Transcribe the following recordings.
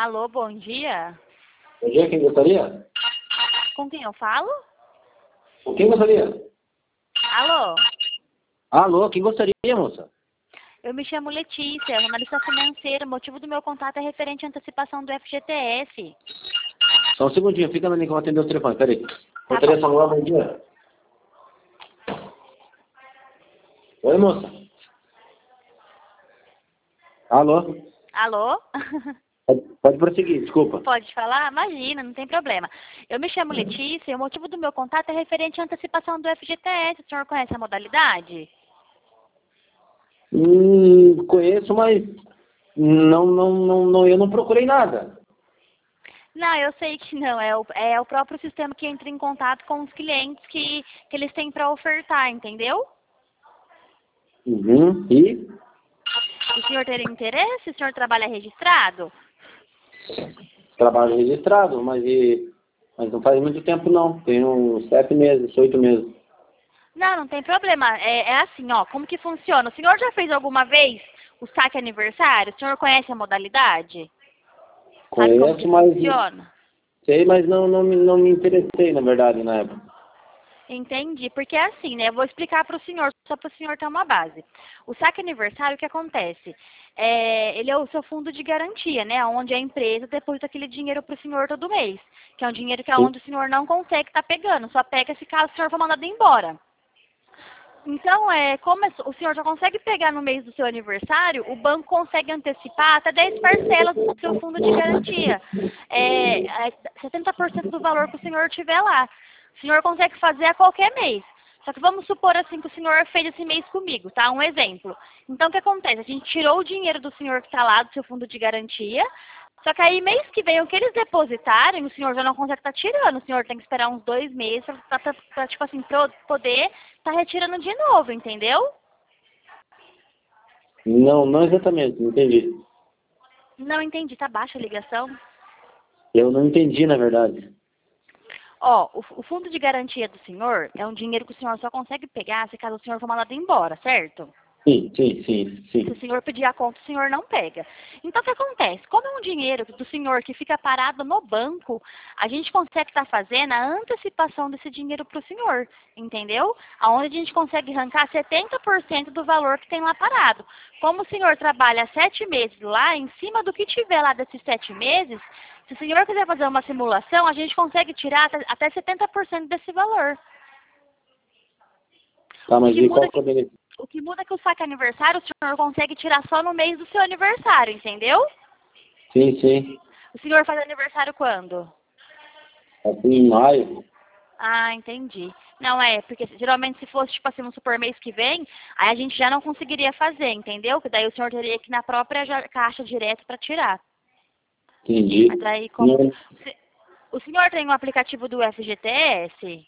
Alô, bom dia. Bom dia, quem gostaria? Com quem eu falo? Com quem gostaria? Alô, Alô, quem gostaria, moça? eu me chamo Letícia, analista financeira. O motivo do meu contato é referente à antecipação do FGTS. Só um segundinho, fica na linha que eu vou atender o telefone, peraí. Tá Gostaria de bom. falar, bom dia. Oi, moça. Alô? Alô? Pode prosseguir, desculpa. Pode falar? Imagina, não tem problema. Eu me chamo Letícia e o motivo do meu contato é referente à antecipação do FGTS. O senhor conhece a modalidade? Conheço, mas eu não procurei nada. Não, eu sei que não. É o próprio sistema que entra em contato com os clientes que eles têm para ofertar, entendeu? E? O senhor teria interesse? O senhor trabalha registrado? Trabalho registrado, mas não faz muito tempo não. Tem uns 7 meses, 8 meses. Não, não tem problema. É assim, ó, como que funciona? O senhor já fez alguma vez o saque aniversário? O senhor conhece a modalidade? Sabe como que Conheço, mas funciona? sei, mas não me interessei, na verdade, na época. Entendi, porque é assim, né? Eu vou explicar para o senhor, só para o senhor ter uma base. O saque aniversário, o que acontece? Ele é o seu fundo de garantia, né? Onde a empresa deposita aquele dinheiro para o senhor todo mês. Que é um dinheiro que é Sim. onde o senhor não consegue estar pegando, só pega se caso o senhor for mandado embora. Então, como o senhor já consegue pegar no mês do seu aniversário, o banco consegue antecipar até 10 parcelas do seu fundo de garantia. 70% do valor que o senhor tiver lá. O senhor consegue fazer a qualquer mês. Só que vamos supor assim que o senhor fez esse mês comigo, tá? Um exemplo. Então, o que acontece? A gente tirou o dinheiro do senhor que está lá, do seu fundo de garantia, só que aí, mês que vem, o que eles depositarem, o senhor já não consegue estar tirando. O senhor tem que esperar uns 2 meses para tipo assim, poder estar retirando de novo, entendeu? Não exatamente, não entendi. Não entendi, tá baixa a ligação? Eu não entendi, na verdade. Ó, o fundo de garantia do senhor é um dinheiro que o senhor só consegue pegar se caso o senhor for mandado embora, certo? Sim. Se o senhor pedir a conta, o senhor não pega. Então, o que acontece? Como é um dinheiro do senhor que fica parado no banco, a gente consegue estar fazendo a antecipação desse dinheiro para o senhor, entendeu? Aonde a gente consegue arrancar 70% do valor que tem lá parado. Como o senhor trabalha 7 meses lá, em cima do que tiver lá desses 7 meses, se o senhor quiser fazer uma simulação, a gente consegue tirar até 70% desse valor. Tá, O mas que e muda qual que é o benefício? O que muda é que o saque aniversário o senhor consegue tirar só no mês do seu aniversário, entendeu? Sim. O senhor faz aniversário quando? Assim, em maio. Ah, entendi. Não porque geralmente se fosse, tipo assim, vamos supor, mês que vem, aí a gente já não conseguiria fazer, entendeu? Que daí o senhor teria que ir na própria caixa direto para tirar. Entendi. Mas aí como... Não. O senhor tem um aplicativo do FGTS?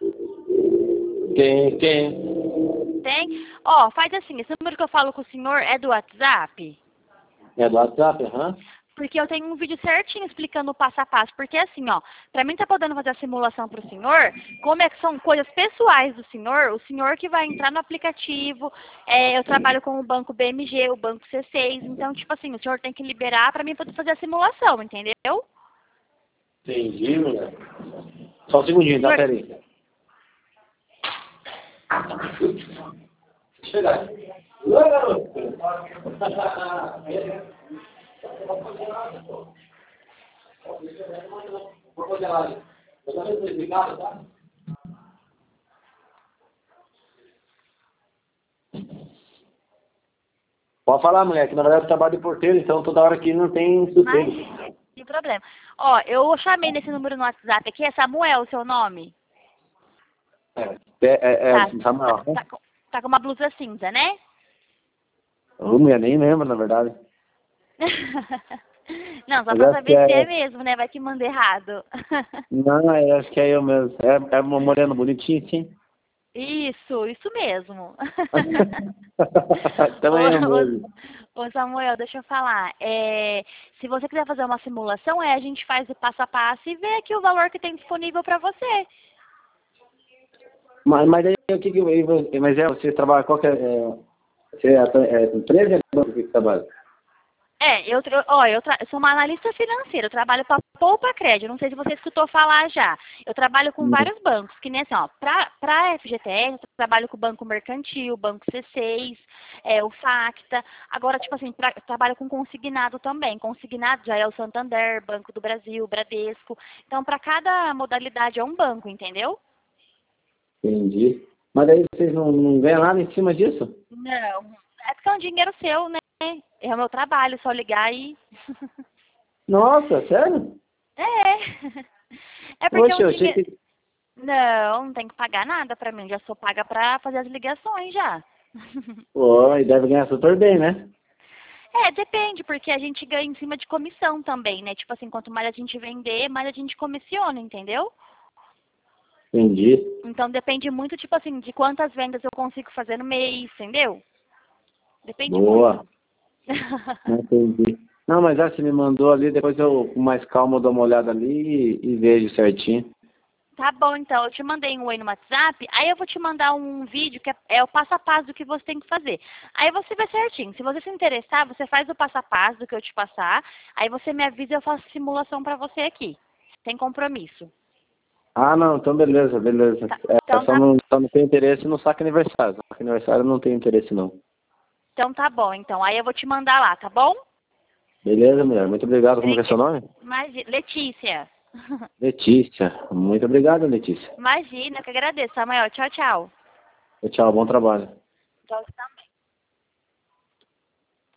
Tem. Tem? Ó, faz assim, esse número que eu falo com o senhor é do WhatsApp? É do WhatsApp, aham. Porque eu tenho um vídeo certinho explicando o passo a passo. Porque assim, ó, pra mim tá podendo fazer a simulação pro senhor, como é que são coisas pessoais do senhor, o senhor que vai entrar no aplicativo, eu trabalho com o banco BMG, o banco C6, então, tipo assim, o senhor tem que liberar pra mim poder fazer a simulação, entendeu? Entendi, mulher. Só um segundinho, tá? Senhor, Peraí. Chega. Oi, garoto. Vou fazer lá. Eu também sou explicado, tá? Pode falar, mulher, que na verdade eu trabalho de porteiro, então toda hora aqui não tem sossego. mas, sem problema. Ó, eu chamei nesse número no WhatsApp aqui, é Samuel o seu nome? Tá, Samuel. tá com uma blusa cinza, né? Ô, mulher, nem lembro, na verdade. Não, só Mas pra acho que saber se é é... mesmo, né? Vai que manda errado. Não, eu acho que é eu mesmo. É uma morena bonitinha, sim. Isso mesmo. Então é eu mesmo. Ô Samuel, deixa eu falar. Se você quiser fazer uma simulação, a gente faz o passo a passo e vê aqui o valor que tem disponível para você. Mas aí o que mas você trabalha qual que é, você é empresa ou banco que trabalha? Eu sou uma analista financeira, eu trabalho para Poupa Crédito, não sei se você escutou falar já. Eu trabalho com Hum. vários bancos, que nem assim, ó, para FGTS, eu trabalho com o Banco Mercantil, o Banco C6, o Facta. Agora, tipo assim, eu trabalho com consignado também. Consignado já é o Santander, Banco do Brasil, Bradesco. Então, para cada modalidade é um banco, entendeu? Entendi. Mas aí vocês não ganham nada em cima disso? Não, é porque é um dinheiro seu, né? É o meu trabalho, só ligar e... Nossa, sério? É. É porque é Poxa, um eu achei dinheiro. que... Não, não tem que pagar nada pra mim. Já sou paga pra fazer as ligações já. Pô, e deve ganhar super bem, né? Depende, porque a gente ganha em cima de comissão também, né? Tipo assim, quanto mais a gente vender, mais a gente comissiona, entendeu? Entendi. Então depende muito, tipo assim, de quantas vendas eu consigo fazer no mês, entendeu? Depende Boa. muito. Entendi. Não, mas você me mandou ali, depois eu com mais calma eu dou uma olhada ali e vejo certinho. Tá bom, então. Eu te mandei um oi no WhatsApp. Aí eu vou te mandar um vídeo que é o passo a passo do que você tem que fazer. Aí você vai certinho. Se você se interessar, você faz o passo a passo do que eu te passar. Aí você me avisa e eu faço simulação pra você aqui. Sem compromisso. Ah, não, então beleza, beleza. Tá, É, então, tá, só não tenho interesse no saque aniversário. Saque aniversário eu não tenho interesse, não. então tá bom. Então, aí eu vou te mandar lá, tá bom? Beleza, mulher. Muito obrigado. Como que é seu nome? Letícia. Letícia. Muito obrigado, Letícia. Imagina, eu que agradeço, Samuel. Tchau, tchau. Tchau, bom trabalho. Tchau,